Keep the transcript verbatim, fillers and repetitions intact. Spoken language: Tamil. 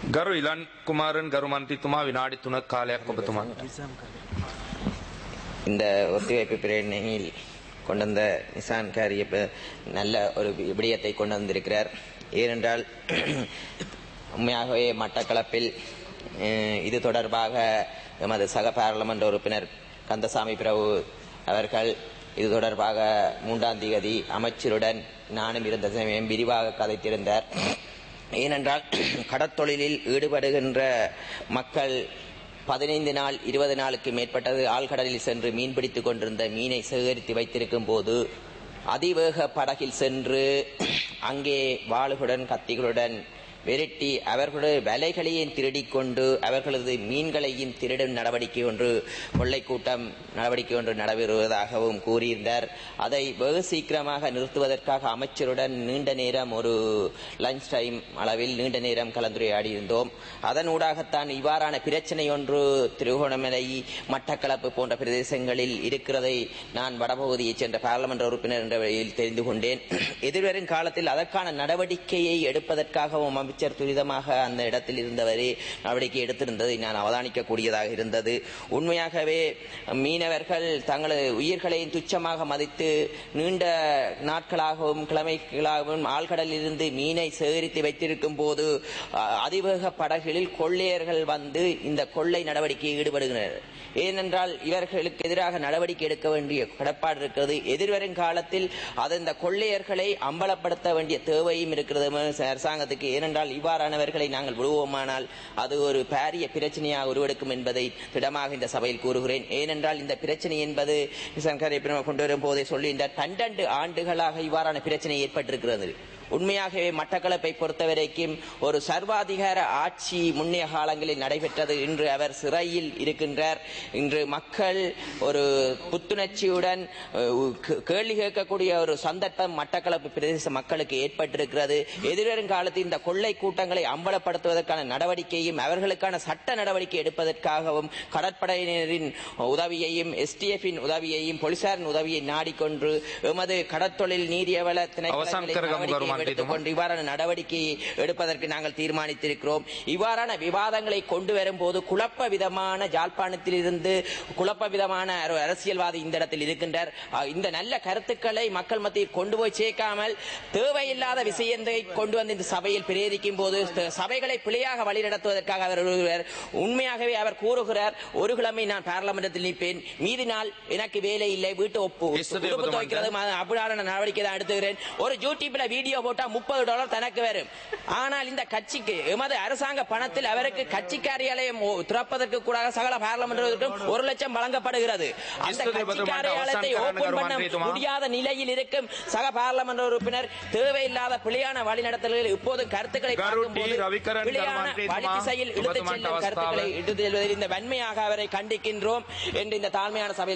ගරු ඉලන් කුමාරන් ගරු මන්ත්‍රීතුමා විනාඩි තුනක් කාලයක් ඔබතුමාට. இந்த ஒத்திவைப்பு பிரேரணையில் கொண்டு வந்த நிசான் காரியப்ப நல்ல ஒரு விடயத்தை கொண்டு வந்திருக்கிறார். ஏனென்றால் உண்மையாகவே மட்டக்களப்பில் இது தொடர்பாக எமது சக பாராளுமன்ற உறுப்பினர் கந்தசாமி பிரபு அவர்கள் இது தொடர்பாக மூன்றாம் தேதி அமைச்சருடன் நானும் இருந்த சமயம் விரிவாக கதைத்திருந்தார். ஏனென்றால் கடற்தொழிலில் ஈடுபடுகின்ற மக்கள் பதினைந்து நாள் இருபது நாளுக்கு மேற்பட்டது ஆழ்கடலில் சென்று மீன் பிடித்துக் கொண்டிருந்த மீனை சேகரித்து வைத்திருக்கும் போது அதிவேக படகில் சென்று அங்கே வாளுகளுடன் கத்திகளுடன் விரட்டி அவர்களுடைய வலைகளையும் திருடிக்கொண்டு அவர்களது மீன்களையும் திருடும் நடவடிக்கை ஒன்று கொள்ளை கூட்டம் நடவடிக்கை ஒன்று நடைபெறுவதாகவும் கூறியிருந்தார். அதை வெகு சீக்கிரமாக நிறுத்துவதற்காக அமைச்சருடன் நீண்ட நேரம் ஒரு லஞ்ச் டைம் அளவில் நீண்ட நேரம் கலந்துரையாடி இருந்தோம். அதனூடாகத்தான் இவ்வாறான பிரச்சனை ஒன்று திருகோணமலை மட்டக்களப்பு போன்ற பிரதேசங்களில் இருக்கிறதை நான் வடபகுதியைச் சென்ற பாராளுமன்ற உறுப்பினர் என்ற வழியில் தெரிந்து கொண்டேன். எதிர்வரும் காலத்தில் அதற்கான நடவடிக்கையை எடுப்பதற்காகவும் அமைச்சர் துரிதமாக அந்த இடத்தில் இருந்தவரே நடவடிக்கை எடுத்திருந்ததை நான் அவதானிக்கக்கூடியதாக இருந்தது. உண்மையாகவே மீனவர்கள் தங்களது உயிர்களையும் துச்சமாக மதித்து நீண்ட நாட்களாகவும் கிழமைகளாகவும் ஆழ்கடலில் இருந்து மீனை சேகரித்து வைத்திருக்கும் போது அதிவேக படகுகளில் கொள்ளையர்கள் வந்து இந்த கொள்ளை நடவடிக்கையில் ஈடுபடுகின்றனர். ஏனென்றால் இவர்களுக்கு எதிராக நடவடிக்கை எடுக்க வேண்டிய கடப்பாடு இருக்கிறது. எதிர்வரும் காலத்தில் அது இந்த கொள்ளையர்களை அம்பலப்படுத்த வேண்டிய தேவையும் இருக்கிறது அரசாங்கத்துக்கு. ஏனென்றால் இவ்வாறானவர்களை நாங்கள் விடுவோமானால் அது ஒரு பாரிய பிரச்சனையாக உருவெடுக்கும் என்பதை திடமாக இந்த சபையில் கூறுகிறேன். ஏனென்றால் இந்த பிரச்சனை என்பது கொண்டு வரும் போதே சொல்லுகின்றார், பன்னெண்டு ஆண்டுகளாக இவ்வாறான பிரச்சனை ஏற்பட்டிருக்கிறது. உண்மையாகவே மட்டக்களப்பை பொறுத்தவரைக்கும் ஒரு சர்வாதிகார ஆட்சி முன்னைய காலங்களில் நடைபெற்றது. இன்று அவர் சிறையில் இருக்கின்றார். இன்று மக்கள் ஒரு புத்துணர்ச்சியுடன் கேள்வி கேட்கக்கூடிய ஒரு சந்தர்ப்பம் மட்டக்களப்பு பிரதேச மக்களுக்கு ஏற்பட்டிருக்கிறது. எதிர்வரும் காலத்தில் இந்த கொள்ளை கூட்டங்களை அம்பலப்படுத்துவதற்கான நடவடிக்கையும் அவர்களுக்கான சட்ட நடவடிக்கை எடுப்பதற்காகவும் கடற்படையினரின் உதவியையும் எஸ்டிஎஃபின் உதவியையும் போலீசாரின் உதவியை நாடிக்கொண்டு எமது கடற்தொழில் நீரியவள திணைக்கள எடுத்துக்கொண்டு இவ்வாறான நடவடிக்கையை எடுப்பதற்கு நாங்கள் தீர்மானித்திருக்கிறோம். இவ்வாறான விவாதங்களை கொண்டு வரும் போது குழப்ப விதமான ஜாழ்ப்பாணத்தில் இருந்து குழப்ப விதமான அரசியல்வாதி இந்த இடத்தில் இருக்கின்றார். இந்த நல்ல கருத்துக்களை மக்கள் மத்தியில் கொண்டு போய் சேர்க்காமல் தேவையில்லாத விஷயத்தை கொண்டு வந்து இந்த சபையில் பிரேரிக்கும் போது சபைகளை பிழையாக வழிநடத்துவதற்காக அவர் உண்மையாகவே அவர் கூறுகிறார், ஒரு கிழமை நான் பாராளுமன்றத்தில் நிற்பேன், மீதி நாள் எனக்கு வேலை இல்லை, வீட்டு ஒப்பு துவைக்கிறது அப்படியான நடவடிக்கை தான் எடுத்துகிறேன். ஒரு யூடியூப்ல வீடியோ போட்டா முப்பது டாலர் தனக்கு வரும். ஆனால் இந்த கட்சிக்கு எமது அரசாங்க பணத்தில் அவருக்கு கட்சி காரியாலயம் திறப்பதற்கு கூட சகல பாராளுமன்றத்திற்கும் ஒரு லட்சம் வழங்கப்படுகிறது. அந்த கட்சி காரியாலயத்தை ஓபன் பண்ண முடியாத நிலையில் இருக்கும் சக பாராளுமன்ற உறுப்பினர் தேவையில்லாத பிழையான வழிநடத்தல்கள் இப்போது கருத்துக்களை வழிதிசையில் இழுத்துச் செல்லும் கருத்துக்களை இழுத்து செல்வதில் இந்த வன்மையாக அவரை கண்டிக்கின்றோம் என்று இந்த தாழ்மையான சபையில்